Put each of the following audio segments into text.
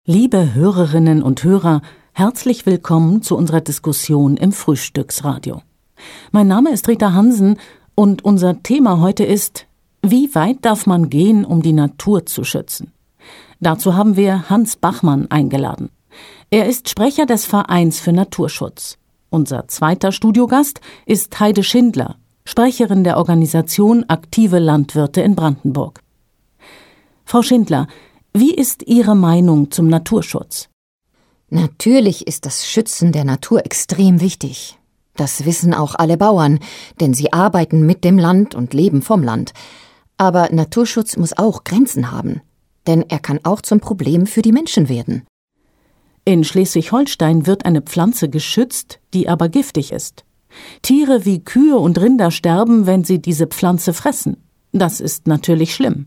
Liebe Hörerinnen und Hörer, herzlich willkommen zu unserer Diskussion im Frühstücksradio. Mein Name ist Rita Hansen und unser Thema heute ist: Wie weit darf man gehen, um die Natur zu schützen? Dazu haben wir Hans Bachmann eingeladen. Er ist Sprecher des Vereins für Naturschutz. Unser zweiter Studiogast ist Heide Schindler, Sprecherin der Organisation Aktive Landwirte in Brandenburg. Frau Schindler, wie ist Ihre Meinung zum Naturschutz? Natürlich ist das Schützen der Natur extrem wichtig. Das wissen auch alle Bauern, denn sie arbeiten mit dem Land und leben vom Land. Aber Naturschutz muss auch Grenzen haben, denn er kann auch zum Problem für die Menschen werden. In Schleswig-Holstein wird eine Pflanze geschützt, die aber giftig ist. Tiere wie Kühe und Rinder sterben, wenn sie diese Pflanze fressen. Das ist natürlich schlimm.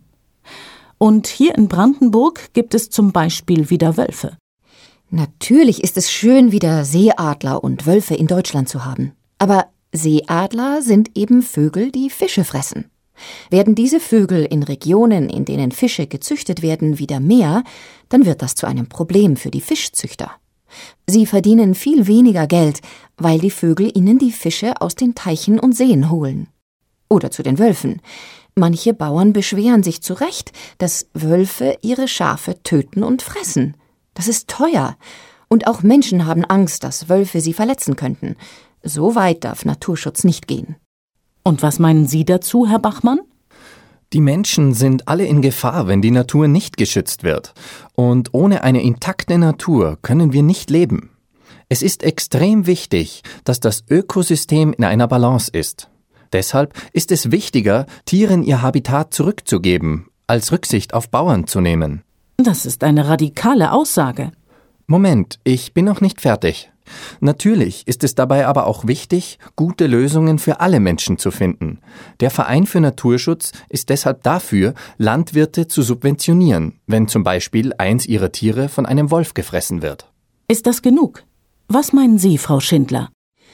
Und hier in Brandenburg gibt es zum Beispiel wieder Wölfe. Natürlich ist es schön, wieder Seeadler und Wölfe in Deutschland zu haben. Aber Seeadler sind eben Vögel, die Fische fressen. Werden diese Vögel in Regionen, in denen Fische gezüchtet werden, wieder mehr, dann wird das zu einem Problem für die Fischzüchter. Sie verdienen viel weniger Geld, weil die Vögel ihnen die Fische aus den Teichen und Seen holen. Oder zu den Wölfen. Manche Bauern beschweren sich zu Recht, dass Wölfe ihre Schafe töten und fressen. Das ist teuer. Und auch Menschen haben Angst, dass Wölfe sie verletzen könnten. So weit darf Naturschutz nicht gehen. Und was meinen Sie dazu, Herr Bachmann? Die Menschen sind alle in Gefahr, wenn die Natur nicht geschützt wird. Und ohne eine intakte Natur können wir nicht leben. Es ist extrem wichtig, dass das Ökosystem in einer Balance ist. Deshalb ist es wichtiger, Tieren ihr Habitat zurückzugeben, als Rücksicht auf Bauern zu nehmen. Das ist eine radikale Aussage. Moment, ich bin noch nicht fertig. Natürlich ist es dabei aber auch wichtig, gute Lösungen für alle Menschen zu finden. Der Verein für Naturschutz ist deshalb dafür, Landwirte zu subventionieren, wenn zum Beispiel eins ihrer Tiere von einem Wolf gefressen wird. Ist das genug? Was meinen Sie, Frau Schindler?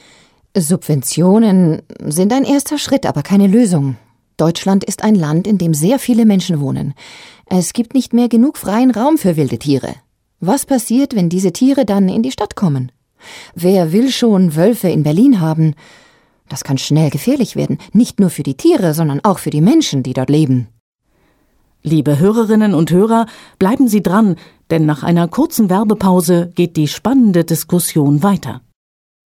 Subventionen sind ein erster Schritt, aber keine Lösung. Deutschland ist ein Land, in dem sehr viele Menschen wohnen. Es gibt nicht mehr genug freien Raum für wilde Tiere. Was passiert, wenn diese Tiere dann in die Stadt kommen? Wer will schon Wölfe in Berlin haben? Das kann schnell gefährlich werden, nicht nur für die Tiere, sondern auch für die Menschen, die dort leben. Liebe Hörerinnen und Hörer, bleiben Sie dran, denn nach einer kurzen Werbepause geht die spannende Diskussion weiter.